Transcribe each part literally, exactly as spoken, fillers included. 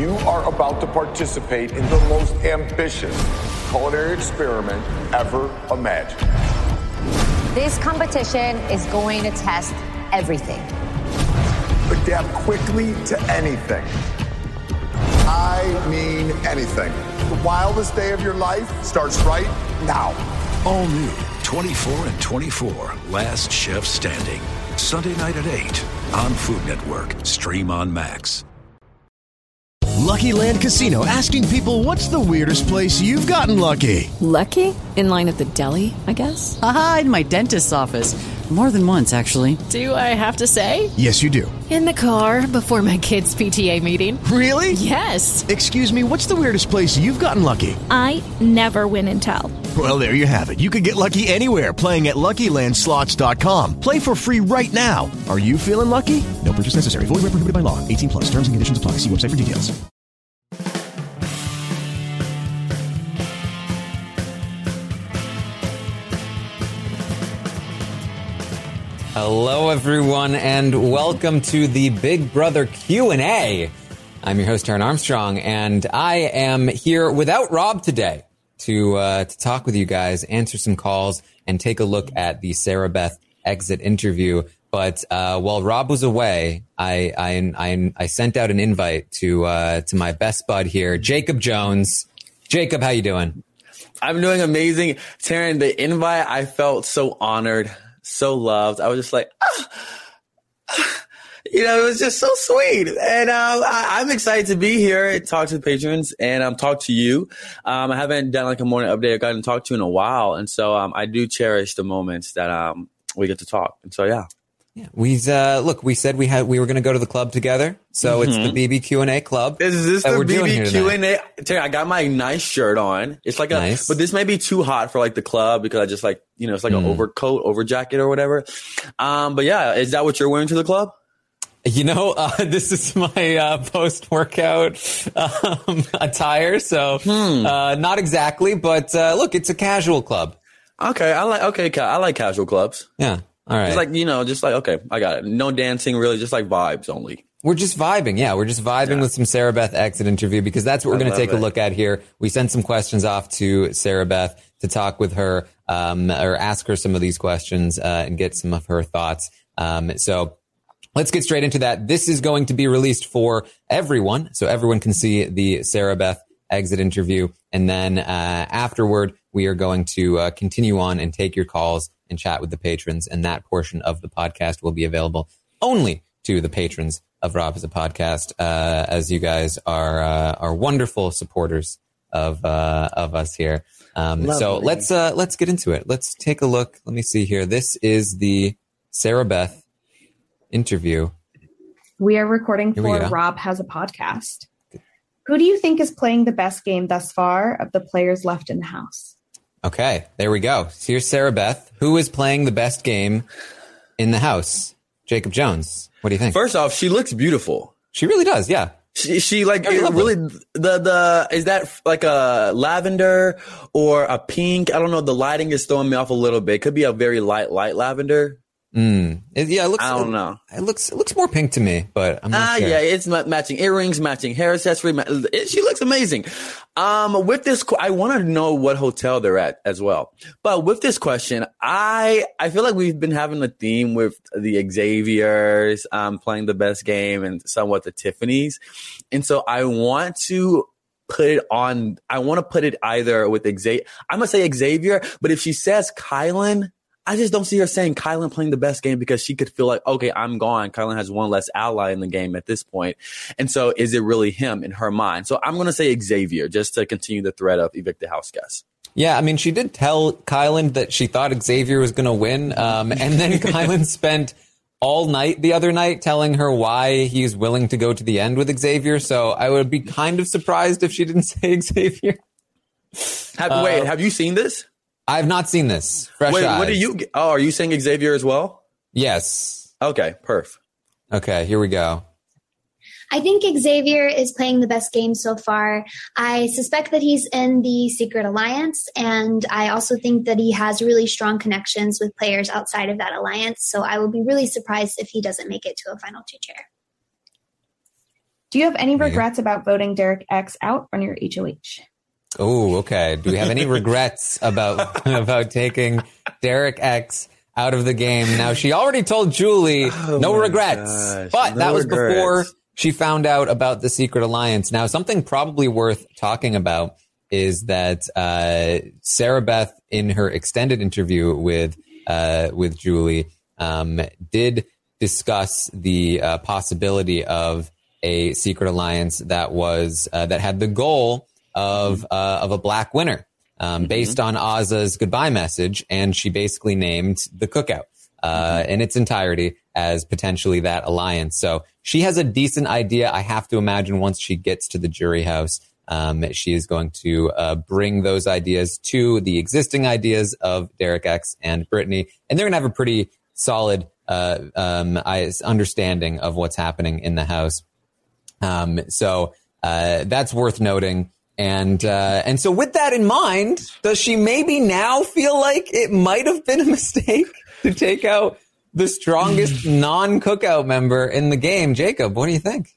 You are about to participate in the most ambitious culinary experiment ever imagined. This competition is going to test everything. Adapt quickly to anything. I mean anything. The wildest day of your life starts right now. All new twenty-four and twenty-four, Last Chef Standing. Sunday night at eight on Food Network. Stream on Max. Lucky Land Casino, asking people, what's the weirdest place you've gotten lucky? Lucky? In line at the deli, I guess? Aha, in my dentist's office. More than once, actually. Do I have to say? Yes, you do. In the car before my kids' P T A meeting. Really? Yes. Excuse me, what's the weirdest place you've gotten lucky? I never win and tell. Well, there you have it. You can get lucky anywhere, playing at Lucky Land Slots dot com. Play for free right now. Are you feeling lucky? No purchase necessary. Void where prohibited by law. eighteen plus. Terms and conditions apply. See website for details. Hello, everyone, and welcome to the Big Brother Q and A. I'm your host, Aaron Armstrong, and I am here without Rob today to uh, to talk with you guys, answer some calls, and take a look at the Sarah Beth exit interview. But uh, while Rob was away, I I I, I sent out an invite to uh, to my best bud here, Jacob Jones. Jacob, how you doing? I'm doing amazing, Taryn. The invite, I felt so honored. So loved. I was just like, ah, ah. You know, it was just so sweet. And um, I, I'm excited to be here and talk to the patrons and um, talk to you. Um, I haven't done like a morning update or gotten to talk to you in a while. And so um, I do cherish the moments that um, we get to talk. And so, yeah. Yeah, we uh, look. We said we had we were going to go to the club together, so mm-hmm. it's the B B Q and A club. Is this the B B Q and A? Terry, I got my nice shirt on. It's like a, nice. But this may be too hot for like the club because I just like you know it's like mm. an overcoat, over jacket or whatever. Um, but yeah, is that what you're wearing to the club? You know, uh, this is my uh, post workout um, attire, so hmm. uh, not exactly, but uh, look, it's a casual club. Okay, I like okay, I like casual clubs. Yeah. All right. It's like, you know, just like, okay, I got it. No dancing, really, just like vibes only. We're just vibing. Yeah, we're just vibing yeah. with some Sarah Beth exit interview because that's what we're going to take it. a look at here. We sent some questions off to Sarah Beth to talk with her um, or ask her some of these questions uh, and get some of her thoughts. Um, so let's get straight into that. This is going to be released for everyone, so everyone can see the Sarah Beth exit interview. And then uh, afterward, we are going to uh, continue on and take your calls and chat with the patrons. And that portion of the podcast will be available only to the patrons of Rob as a Podcast, uh, as you guys are uh, are wonderful supporters of uh, of us here. Um, so let's uh, let's get into it. Let's take a look. Let me see here. This is the Sarah Beth interview. We are recording for Rob Has a Podcast. Who do you think is playing the best game thus far of the players left in the house? Okay, there we go. Here's Sarah Beth. Who is playing the best game in the house? Jacob Jones. What do you think? First off, she looks beautiful. She really does, yeah. She, she like it really the the is that like a lavender or a pink? I don't know. The lighting is throwing me off a little bit. It could be a very light, light lavender. Mm. It, yeah, it looks. I don't know. It, it looks. It looks more pink to me, but I'm not ah, sure. yeah, it's matching earrings, matching hair accessory. It, she looks amazing. Um, with this, I want to know what hotel they're at as well. But with this question, I I feel like we've been having a theme with the Xaviers, um, playing the best game, and somewhat the Tiffany's, and so I want to put it on. I want to put it either with Xavier. I'm gonna say Xavier, but if she says Kylan, I just don't see her saying Kylan playing the best game because she could feel like, okay, I'm gone. Kylan has one less ally in the game at this point. And so is it really him in her mind? So I'm going to say Xavier just to continue the thread of Evict the House guests. Yeah, I mean, she did tell Kylan that she thought Xavier was going to win. Um, and then Kylan spent all night the other night telling her why he's willing to go to the end with Xavier. So I would be kind of surprised if she didn't say Xavier. Have, uh, wait, have you seen this? I've not seen this. Fresh Wait, eyes. what do you? Oh, are you saying Xavier as well? Yes. Okay, perf. Okay, here we go. I think Xavier is playing the best game so far. I suspect that he's in the Secret Alliance, and I also think that he has really strong connections with players outside of that alliance. So I would be really surprised if he doesn't make it to a final two chair. Do you have any regrets about voting Derek X out on your H O H? Oh, okay. Do we have any regrets about about taking Derek X out of the game? Now, she already told Julie oh no regrets, gosh, but no that was regrets. Before she found out about the Secret Alliance. Now, something probably worth talking about is that uh, Sarah Beth, in her extended interview with uh, with Julie, um, did discuss the uh, possibility of a Secret Alliance that was uh, that had the goal of uh, of a black winner, um, mm-hmm. based on Azah's goodbye message, and she basically named the Cookout uh, mm-hmm. in its entirety as potentially that alliance. So she has a decent idea. I have to imagine once she gets to the jury house, um, she is going to uh, bring those ideas to the existing ideas of Derek X and Brittany, and they're going to have a pretty solid uh, um, understanding of what's happening in the house. Um, so uh, that's worth noting. And uh, and so with that in mind, does she maybe now feel like it might have been a mistake to take out the strongest non-Cookout member in the game? Jacob, what do you think?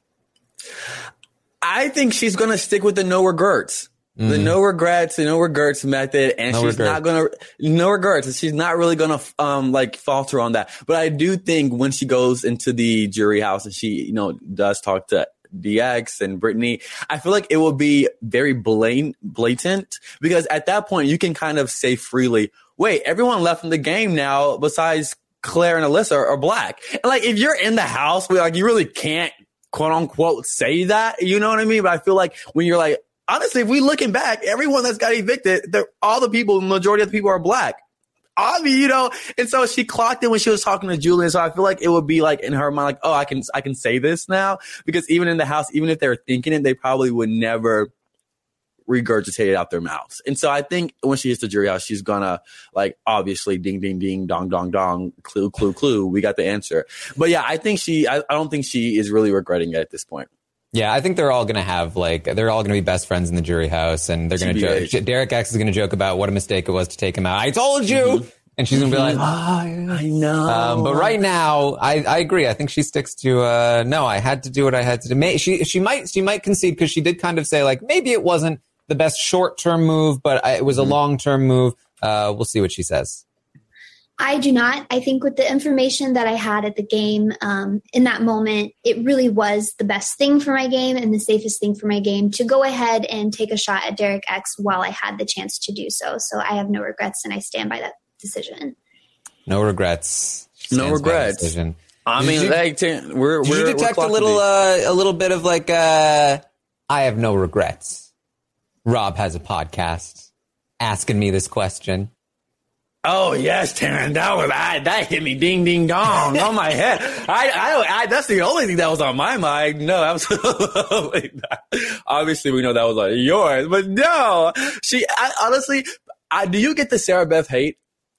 I think she's going to stick with the no regrets. Mm. The no regrets, the no regrets method, and no she's regrets. not going to, no regrets. She's not really going to, um, like falter on that. But I do think when she goes into the jury house and she, you know, does talk to D X and Brittany, I feel like it will be very blatant, blatant because at that point you can kind of say freely, wait, everyone left in the game now besides Claire and Alyssa are, are black. And like, if you're in the house, we like, you really can't quote unquote say that, you know what I mean? But I feel like when you're like, honestly, if we looking back, everyone that's got evicted, they're, all the people, the majority of the people are black. I mean, you know, and so she clocked it when she was talking to Julie. And so I feel like it would be like in her mind, like, oh, I can, I can say this now, because even in the house, even if they were thinking it, they probably would never regurgitate it out their mouths. And so I think when she hits the jury house, she's gonna like, obviously ding, ding, ding, dong, dong, dong, clue, clue, clue. We got the answer. But yeah, I think she, I, I don't think she is really regretting it at this point. Yeah, I think they're all going to have, like, they're all going to be best friends in the jury house, and they're going to joke. Derek X is going to joke about what a mistake it was to take him out. I told you! Mm-hmm. And she's going to be like, oh, I know. Um, but right now, I, I agree. I think she sticks to, uh, no, I had to do what I had to do. May, she, she might, she might concede because she did kind of say, like, maybe it wasn't the best short-term move, but I, it was a mm-hmm. long-term move. Uh, we'll see what she says. I do not. I think with the information that I had at the game, um, in that moment, it really was the best thing for my game and the safest thing for my game to go ahead and take a shot at Derek X while I had the chance to do so. So I have no regrets, and I stand by that decision. No regrets. No regrets. I did mean, you, like, we're, we're, did you detect a little, uh, a little bit of like, uh, I have no regrets. Rob has a podcast asking me this question. Oh yes, Taryn, that was I, that hit me ding ding dong on my head. I, I, I, that's the only thing that was on my mind. No, absolutely not. Obviously, we know that was on yours, but no. She I, honestly, I, do you get the Sarah Beth hate?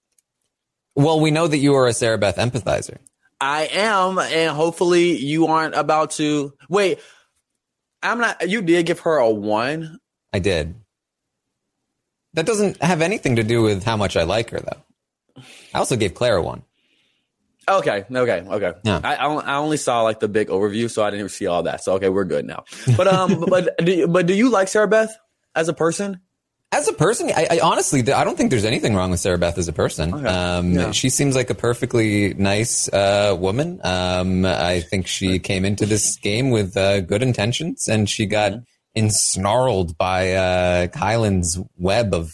Well, we know that you are a Sarah Beth empathizer. I am, and hopefully, you aren't about to wait. I'm not. You did give her a one. I did. That doesn't have anything to do with how much I like her, though. I also gave Claire one. Okay, okay, okay. Yeah. I, I only saw like the big overview, so I didn't see all that. So okay, we're good now. But um, but do you, but do you like Sarah Beth as a person? As a person, I, I honestly, I don't think there's anything wrong with Sarah Beth as a person. Okay. Um, yeah. She seems like a perfectly nice uh, woman. Um, I think she came into this game with uh, good intentions, and she got. Mm-hmm. Ensnarled by uh, Kylan's web of.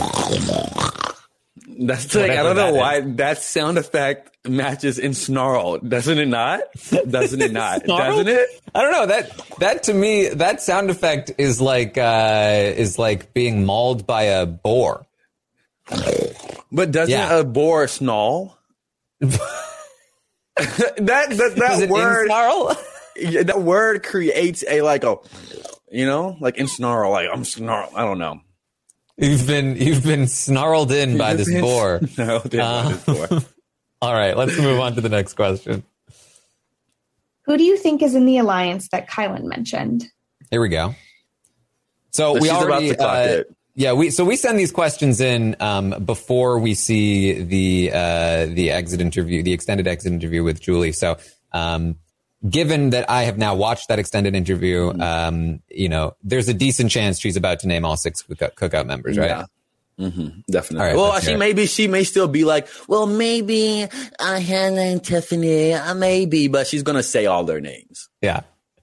That's like, I don't know why that sound effect matches ensnarled. Doesn't it not? Doesn't it not? Doesn't it? I don't know. That that to me, that sound effect is like uh, is like being mauled by a boar. But doesn't yeah. a boar snarl? that that that Does word. It that word creates a like a. You know, like in snarl, like I'm snarl. I don't know. You've been you've been snarled in by this boar. Snarled in by this boar. All right, let's move on to the next question. Who do you think is in the alliance that Kylan mentioned? Here we go. So, so we she's already, about to clock uh, it. yeah, we so we send these questions in um, before we see the uh, the exit interview, the extended exit interview with Julie. So. Um, given that I have now watched that extended interview, mm-hmm. um, you know, there's a decent chance she's about to name all six cookout, cookout members, right? Yeah. Mm-hmm, definitely. Right, well, she maybe she may still be like, well, maybe uh, Hannah and Tiffany, uh, maybe, but she's gonna say all their names. Yeah.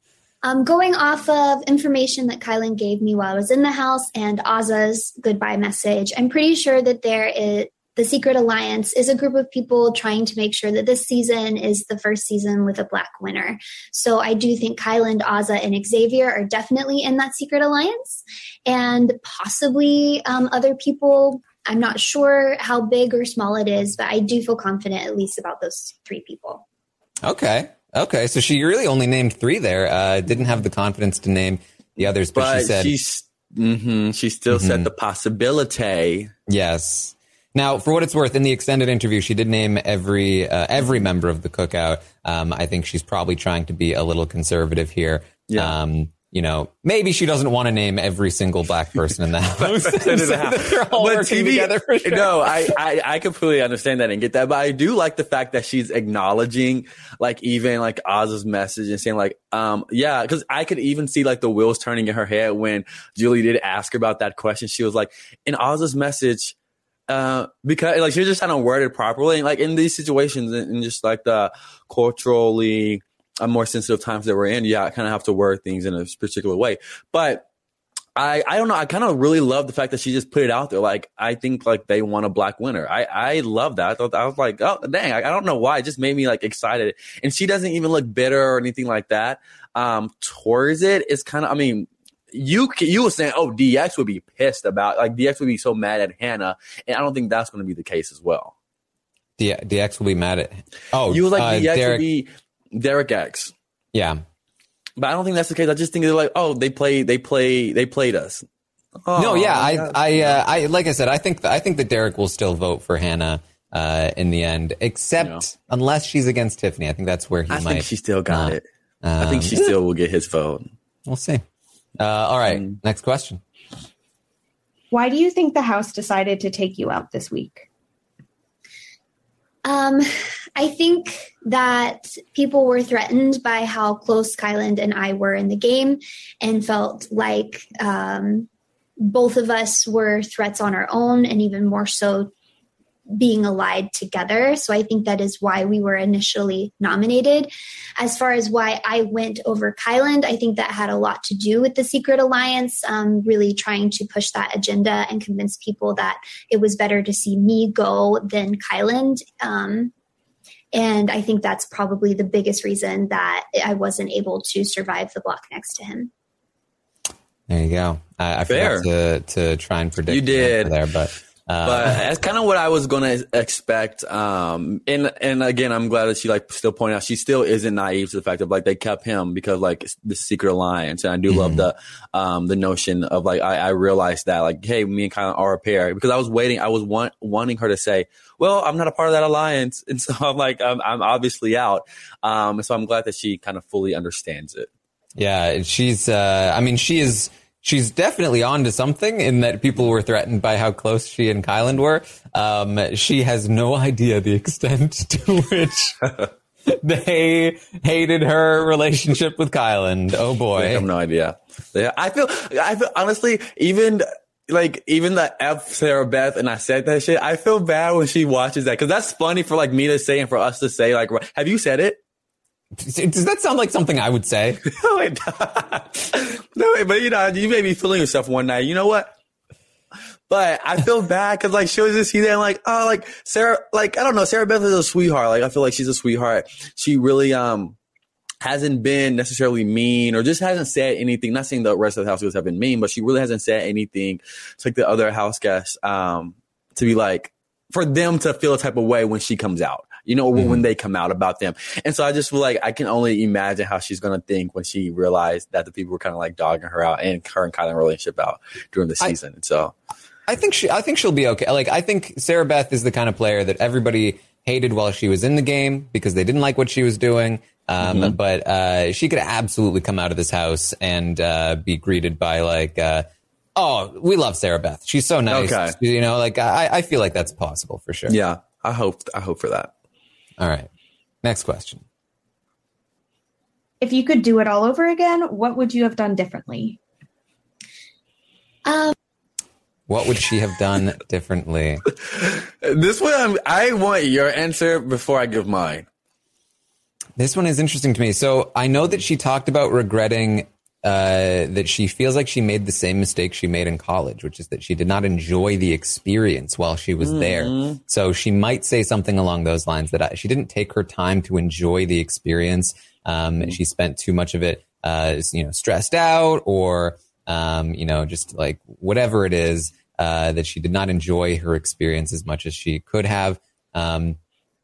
Um, going off of information that Kyland gave me while I was in the house and Azah's goodbye message, I'm pretty sure that there is the Secret Alliance is a group of people trying to make sure that this season is the first season with a Black winner. So I do think Kyland, Azah, and Xavier are definitely in that Secret Alliance. And possibly um, other people. I'm not sure how big or small it is, but I do feel confident at least about those three people. Okay. Okay. So she really only named three there. Uh, didn't have the confidence to name the others, but, but she said... She's, mm-hmm, she still mm-hmm. said the possibility. Yes. Now, for what it's worth, in the extended interview, she did name every uh, every member of the cookout. Um, I think she's probably trying to be a little conservative here. Yeah. Um, you know, maybe she doesn't want to name every single Black person in the house. so that they're all but working T V, together for sure. No, I, I, I completely understand that and get that. But I do like the fact that she's acknowledging, like, even like Azah's message and saying, like, um, yeah, because I could even see like the wheels turning in her head when Julie did ask her about that question. She was like, in Azah's message, Uh, because like she's just kind of worded properly, and like in these situations and, and just like the culturally uh, more sensitive times that we're in, yeah, I kind of have to word things in a particular way. But I, I don't know. I kind of really love the fact that she just put it out there. Like, I think like they want a Black winner. I, I love that. I thought I was like, oh dang, I, I don't know why. It just made me like excited. And she doesn't even look bitter or anything like that um towards it. It's kind of, I mean. You you were saying, oh, D X would be pissed about, like, D X would be so mad at Hannah, and I don't think that's going to be the case as well. D- DX will be mad at, oh, you was like uh, D X Derek, would be Derek X. Yeah, but I don't think that's the case. I just think they're like, oh, they play, they play, they played us. Oh, no, yeah, I, I, uh, I, like I said, I think, th- I think that Derek will still vote for Hannah uh, in the end, except yeah. unless she's against Tiffany. I think that's where he I might. I think she still got uh, it. Um, I think she still will get his vote. We'll see. Uh, all right, um, next question. Why do you think the house decided to take you out this week? Um, I think that people were threatened by how close Kyland and I were in the game and felt like um, both of us were threats on our own, and even more so being allied together. So I think that is why we were initially nominated. As far as why I went over Kyland, I think that had a lot to do with the Secret Alliance, um, really trying to push that agenda and convince people that it was better to see me go than Kyland. Um, and I think that's probably the biggest reason that I wasn't able to survive the block next to him. There you go. I, I forgot to, to try and predict you did there, but Uh, but that's kind of what I was going to expect. Um, and, and again, I'm glad that she like still pointed out, she still isn't naive to the fact of like, they kept him because like the Secret Alliance. And I do mm-hmm. love the, um, the notion of like, I, I realized that like, hey, me and Kyland are a pair, because I was waiting. I was want, wanting her to say, well, I'm not a part of that alliance. And so I'm like, I'm, I'm obviously out. Um, and so I'm glad that she kind of fully understands it. Yeah. She's, uh, I mean, she is, She's definitely on to something in that people were threatened by how close she and Kyland were. Um, she has no idea the extent to which they hated her relationship with Kyland. Oh boy. I have no idea. Yeah, I feel, I feel honestly, even like, even the F Sarah Beth, and I said that shit, I feel bad when she watches that. Cause that's funny for like me to say and for us to say, like, have you said it? Does that sound like something I would say? No, it does. No, but you know, you may be feeling yourself one night. You know what? But I feel bad because like she'll just see that and like, oh, like Sarah, like I don't know, Sarah Beth is a sweetheart. Like I feel like she's a sweetheart. She really um hasn't been necessarily mean or just hasn't said anything. Not saying the rest of the house guests have been mean, but she really hasn't said anything to like the other house guests um to be like for them to feel a type of way when she comes out. You know, mm-hmm. when they come out about them. And so I just feel like I can only imagine how she's going to think when she realized that the people were kind of like dogging her out and her and Kyland relationship out during the season. I, and so I think she, I think she'll be okay. Like, I think Sarah Beth is the kind of player that everybody hated while she was in the game because they didn't like what she was doing. Um, mm-hmm. But uh, she could absolutely come out of this house and uh, be greeted by like, uh, oh, we love Sarah Beth. She's so nice. Okay. You know, like I, I feel like that's possible for sure. Yeah, I hope I hope for that. All right. Next question. If you could do it all over again, what would you have done differently? Um, what would she have done differently? This one, I'm, I want your answer before I give mine. This one is interesting to me. So I know that she talked about regretting uh, that she feels like she made the same mistake she made in college, which is that she did not enjoy the experience while she was mm-hmm. there. So she might say something along those lines, that I, she didn't take her time to enjoy the experience. Um, mm-hmm. She spent too much of it, uh, you know, stressed out, or, um, you know, just like whatever it is, uh, that she did not enjoy her experience as much as she could have. Um,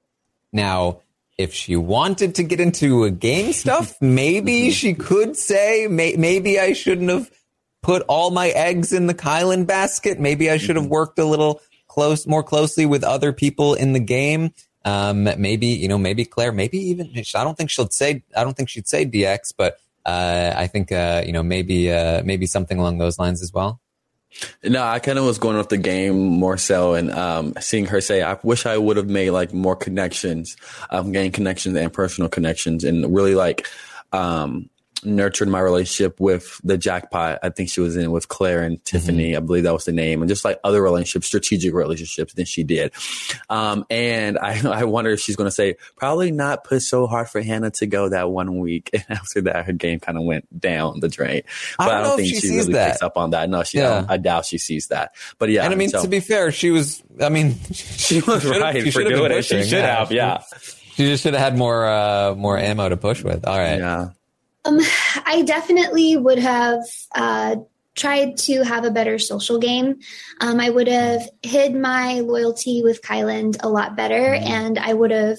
now, if she wanted to get into a game stuff, maybe mm-hmm. she could say, may, maybe I shouldn't have put all my eggs in the Kyland basket. Maybe I should have worked a little close, more closely with other people in the game. Um, maybe, you know, maybe Claire, maybe even, I don't think she'll say, I don't think she'd say D X, but, uh, I think, uh, you know, maybe, uh, maybe something along those lines as well. No, I kind of was going off the game more so, and um, seeing her say, I wish I would have made like more connections, um, gain connections and personal connections, and really like, um, nurtured my relationship with the jackpot. I think she was in with Claire and Tiffany. Mm-hmm. I believe that was the name, and just like other relationships, strategic relationships than she did. Um, and I, I wonder if she's going to say, probably not push so hard for Hannah to go that one week. And after that, her game kind of went down the drain. But I don't, I don't think she, she really that. picks up on that. No, she, yeah. I, I doubt she sees that. But yeah. And I mean, so, to be fair, she was, I mean, she was right for doing it. She should yeah. have, yeah. She just should have had more, uh, more ammo to push with. All right. Yeah. Um, I definitely would have uh, tried to have a better social game. Um, I would have hid my loyalty with Kyland a lot better, and I would have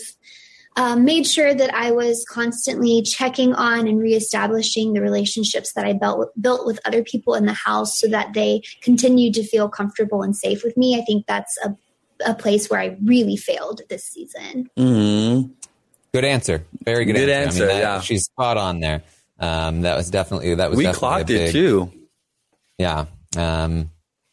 um, made sure that I was constantly checking on and reestablishing the relationships that I built, built with other people in the house so that they continued to feel comfortable and safe with me. I think that's a, a place where I really failed this season. Mm-hmm. Good answer. Very good, good answer. answer. I mean, that, yeah, she's spot on there. Um, that was definitely that was. We definitely clocked big, it too. Yeah, um,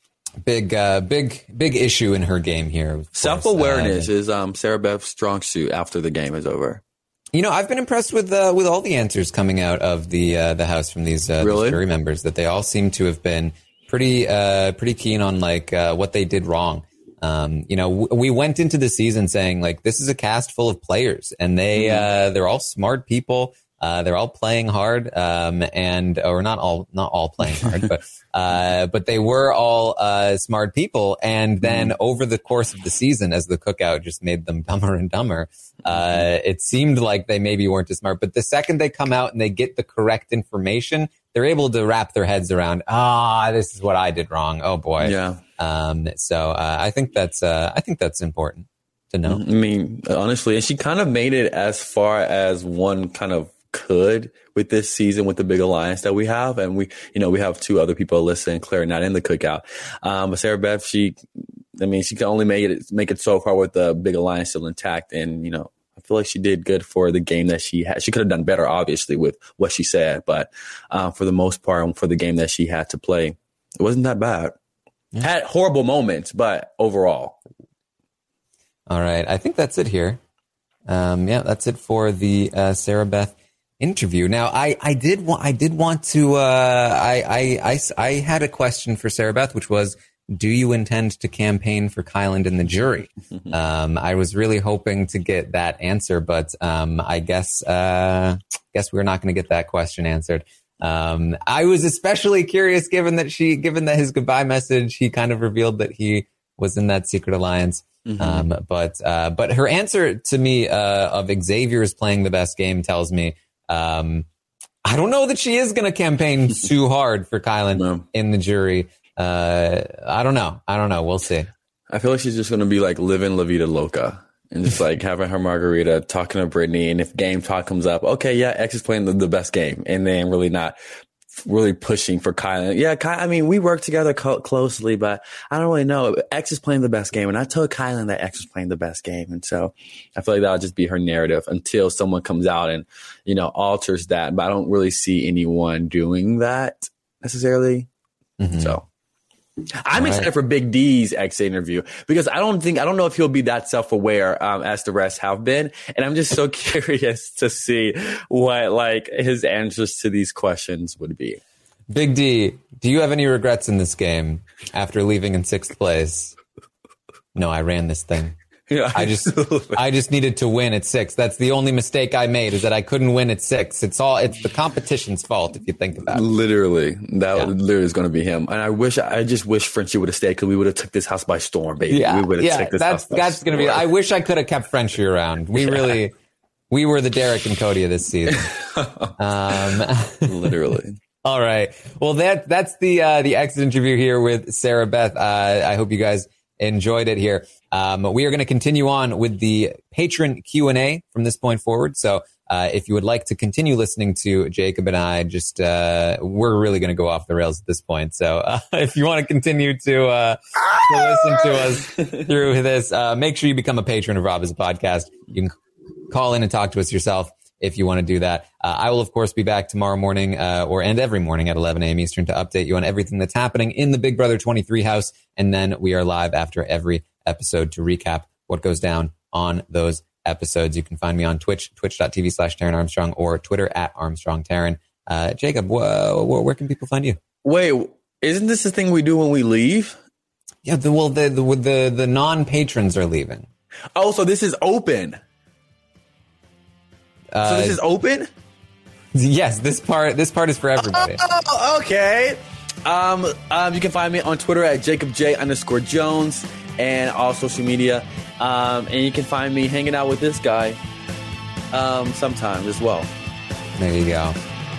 big, uh, big, big issue in her game here. Self awareness uh, is um, Sarah Beth's strong suit after the game is over. You know, I've been impressed with uh, with all the answers coming out of the uh, the house from these, uh, really? these jury members. That they all seem to have been pretty uh, pretty keen on like uh, what they did wrong. Um, you know, w- we went into the season saying like this is a cast full of players, and they mm-hmm. uh, they're all smart people. Uh, they're all playing hard, um, and or not all not all playing hard, but uh, but they were all uh, smart people. And then mm-hmm. over the course of the season, as the cookout just made them dumber and dumber, uh, mm-hmm. it seemed like they maybe weren't as smart. But the second they come out and they get the correct information, they're able to wrap their heads around, ah, this is what I did wrong. Oh boy. Yeah. Um, so, uh, I think that's, uh, I think that's important to know. I mean, honestly, and she kind of made it as far as one kind of could with this season with the big alliance that we have. And we, you know, we have two other people, Alyssa and Claire, not in the cookout. Um, but Sarah Beth, she, I mean, she can only make it, make it so far with the big alliance still intact. And, you know, I feel like she did good for the game that she had. She could have done better, obviously, with what she said. But, uh, for the most part, for the game that she had to play, it wasn't that bad. Yeah. Had horrible moments, but overall. All right. I think that's it here. Um, yeah, that's it for the uh, Sarah Beth interview. Now, I, I did want, I did want to, uh, I, I, I, I had a question for Sarah Beth, which was, do you intend to campaign for Kyland in the jury? um, I was really hoping to get that answer, but, um, I guess, uh, guess we're not going to get that question answered. Um, I was especially curious given that she, given that his goodbye message, he kind of revealed that he was in that secret alliance. Mm-hmm. Um, but, uh, but her answer to me, uh, of Xavier's playing the best game tells me, um, I don't know that she is going to campaign too hard for Kyland no. in the jury. Uh, I don't know. I don't know. We'll see. I feel like she's just going to be like living La Vida Loca and just like having her margarita, talking to Brittany. And if game talk comes up, okay, yeah, X is playing the, the best game. And then really not really pushing for Kyland. Yeah, Ky- I mean, we work together co- closely, but I don't really know. X is playing the best game. And I told Kyland that X was playing the best game. And so I feel like that'll just be her narrative until someone comes out and, you know, alters that. But I don't really see anyone doing that necessarily. Mm-hmm. So. I'm All excited right. for Big D's exit interview because I don't think I don't know if he'll be that self-aware um, as the rest have been, and I'm just so curious to see what like his answers to these questions would be. Big D, do you have any regrets in this game after leaving in sixth place? No, I ran this thing. Yeah, I just I just needed to win at six. That's the only mistake I made, is that I couldn't win at six. It's all it's the competition's fault if you think about it. Literally, that Yeah. literally is going to be him. And I wish I just wish Frenchie would have stayed because we would have took this house by storm, baby. Yeah, we would have yeah, took this that's house by that's storm. gonna be. I wish I could have kept Frenchie around. We Yeah. really, we were the Derek and Cody of this season. um, Literally. All right. Well, that that's the uh, the exit interview here with Sarah Beth. Uh, I hope you guys enjoyed it here. Um, we are going to continue on with the patron Q and A from this point forward. So uh, if you would like to continue listening to Jacob and I, just uh, we're really going to go off the rails at this point. So uh, if you want to continue to, uh, to listen to us through this, uh, make sure you become a patron of Rob as a Podcast. You can call in and talk to us yourself if you want to do that. Uh, I will, of course, be back tomorrow morning uh, or and every morning at eleven a.m. Eastern to update you on everything that's happening in the Big Brother twenty-three house. And then we are live after every episode to recap what goes down on those episodes. You can find me on Twitch, twitch.tv slash Taran Armstrong, or Twitter at Armstrong Taran. Uh, Jacob, wh- wh- where can people find you? Wait, isn't this the thing we do when we leave? Yeah, the, well, the, the, the, the non-patrons are leaving. Oh, so this is open. Uh, so this is open? Yes, this part this part is for everybody. Oh, okay. Um, um, you can find me on Twitter at Jacob J underscore Jones and all social media. Um, and you can find me hanging out with this guy um, sometimes as well. There you go.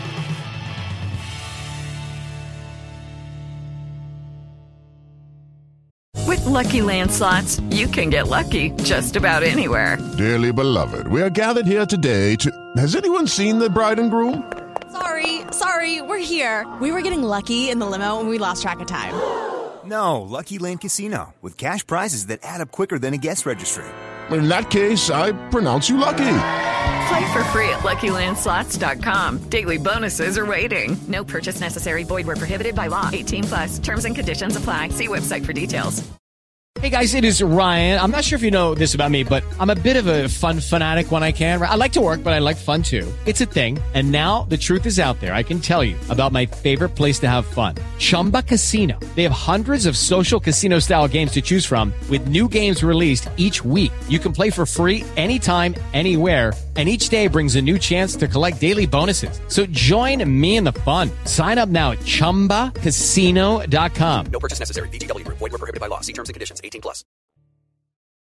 With Lucky Land Slots, you can get lucky just about anywhere. Dearly beloved, we are gathered here today to... Has anyone seen the bride and groom? Sorry, sorry, we're here. We were getting lucky in the limo and we lost track of time. No, Lucky Land Casino, with cash prizes that add up quicker than a guest registry. In that case, I pronounce you lucky. Play for free at Lucky Land Slots dot com. Daily bonuses are waiting. No purchase necessary. Void where prohibited by law. eighteen plus. Terms and conditions apply. See website for details. Hey guys, it is Ryan. I'm not sure if you know this about me, but I'm a bit of a fun fanatic when I can. I like to work, but I like fun too. It's a thing. And now the truth is out there. I can tell you about my favorite place to have fun. Chumba Casino. They have hundreds of social casino style games to choose from with new games released each week. You can play for free anytime, anywhere. And each day brings a new chance to collect daily bonuses. So join me in the fun. Sign up now at chumba casino dot com. No purchase necessary. V G W Group. Void where prohibited by law. See terms and conditions. eighteen plus.